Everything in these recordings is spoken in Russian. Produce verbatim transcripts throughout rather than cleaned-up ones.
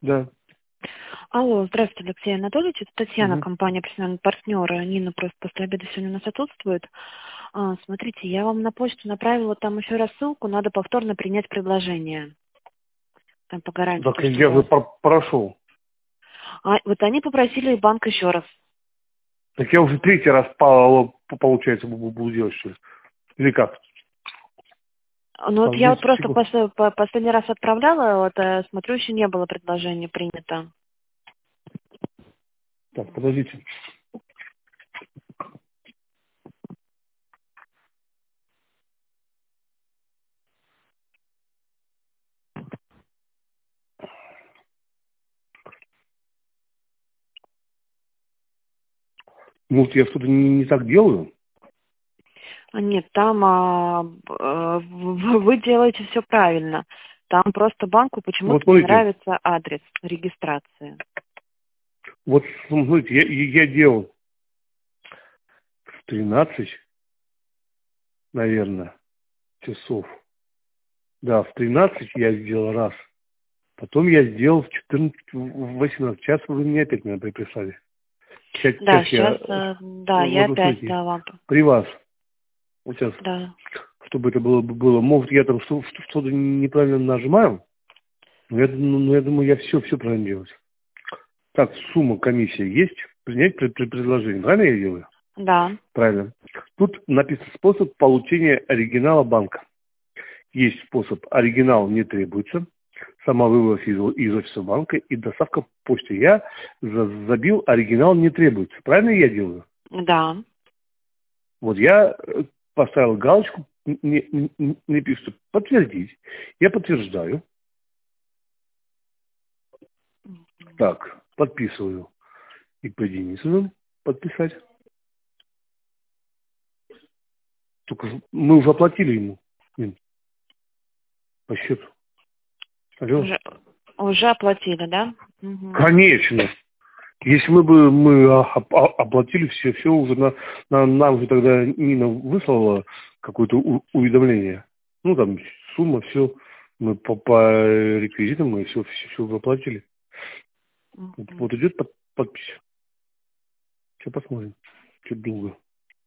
Да. Алло, здравствуйте, Алексей Анатольевич. Это Татьяна, Угу. компания «Профессиональный партнер». Нина просто после обеда сегодня у нас отсутствует. А, смотрите, я вам на почту направила там еще раз ссылку, надо повторно принять предложение. Там по гарантии. Так То, что у я же вас. про- прошел. А, вот они попросили банк еще раз. Так я уже третий раз, по, по- получается, бу- буду делать что ли? Или как? Ну вот Так, я вот десять просто секунд. пос- по- последний раз отправляла, вот э, смотрю, еще не было предложения принято. Так, подождите. Может, я что-то не, не так делаю? А, Нет, там а, б- э, в- вы делаете все правильно. Там просто банку Вот почему-то не смотрите. нравится адрес регистрации. Вот смотрите, я, я я делал в тринадцать, наверное, часов. Да, в тринадцать я сделал раз. Потом я сделал в четырнадцать, в восемнадцать. Сейчас вы мне опять меня приписали. Сейчас, Да, сейчас сейчас, я... э, да, Вот, я вот вы опять, смотрите, да, вам, при вас. Вот сейчас, да. чтобы это было, было. Может, я там что- что- что-то неправильно нажимаю. Но я, ну, ну, я думаю, я все, все правильно делаю. Так, сумма комиссии есть. Принять пред- пред- предложение. Правильно я делаю? Да, Правильно. Тут написан способ получения оригинала банка. Есть способ оригинал не требуется. Самовывоз из, из офиса банка и доставка по почте. Я за- забил оригинал не требуется. Правильно я делаю? да. Вот я э, поставил галочку, не, не, не- не пишу подтвердить. Я подтверждаю. Так, подписываю. И по Денисову подписать. Только ж- мы уже оплатили ему Мин, по счету. Алло. Уже, уже оплатили, да? Мгм. Конечно. Если мы бы мы а- а- оплатили все, все уже на, на- нам уже тогда Нина выслала какое-то у- уведомление. Ну там сумма, все. Мы по, по реквизитам мы все, все, все оплатили. Вот, Мгм. вот идет под, подпись. Сейчас посмотрим. Чуть долго.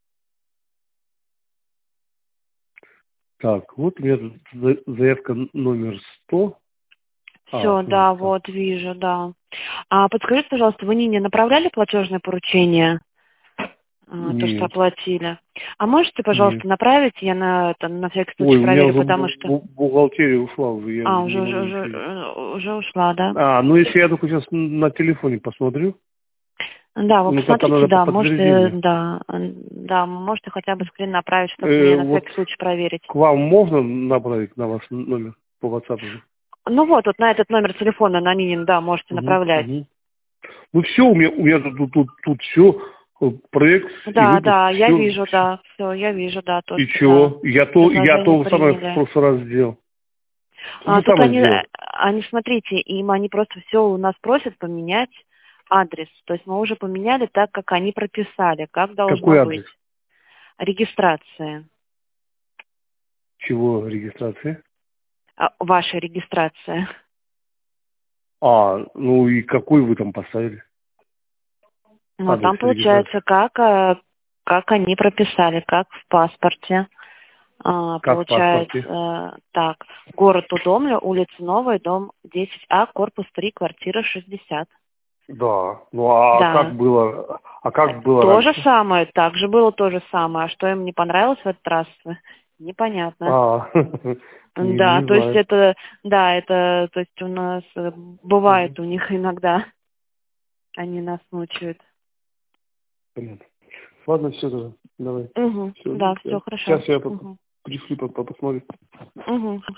Так, вот у меня тут за- заявка номер сто. А, Все, смотрите, да, так. вот вижу, да. А подскажите, пожалуйста, вы Нине направляли платежное поручение? А, то, что Нет, оплатили. А можете, нет. пожалуйста, направить? Я на, это, на всякий случай Ой, у меня проверю, уже потому бу- что... бу- бухгалтерия ушла, уже я А, уже не уже, уже, могу уже, ничего видеть. э, уже ушла, да? А, ну если я только сейчас на телефоне посмотрю, Да, вы ну там, там посмотрите, надо по да, можете, подтверждение. да, м, да, можете хотя бы скрин направить, чтобы мне Э, на вот всякий случай проверить. к вам можно направить на ваш номер по WhatsApp же? Ну вот, вот на этот номер телефона, на Нинин, да, можете Угу, направлять. угу. Ну все, у меня, у меня тут, тут, тут, тут все, проект и Да, выпуск, да, я все, вижу, да, все, я вижу, да, то, и что, да, чего? Я то, я предложение то же самое в приняли. прошлый раз сделал. То А, же тут самое они, сделал. они, смотрите, им они просто все у нас просят поменять адрес. То есть мы уже поменяли так, как они прописали, как должно Какой быть. адрес? Регистрация. Чего регистрации? А, ваша регистрация. А, ну и какой вы там поставили? Ну, Адрес там регистрации. получается, как, э, как они прописали, как в паспорте. А, Как в получается, паспорте? э, так, город Удомля, улица Новая, дом десять А, корпус три, квартира шестьдесят. Да. Ну а как Да. было, а как было То же раньше? самое, также было то же самое. А что им не понравилось в этот раз, непонятно. А, не, Да, не то есть знаю. это, да, это, то есть у нас э, Мгм. бывает у них иногда, они нас мучают. Понятно. Ладно, все тогда. Давай. Угу, Все. да, все хорошо. Сейчас я по- Угу. пришлю, по- по- посмотрю. Угу.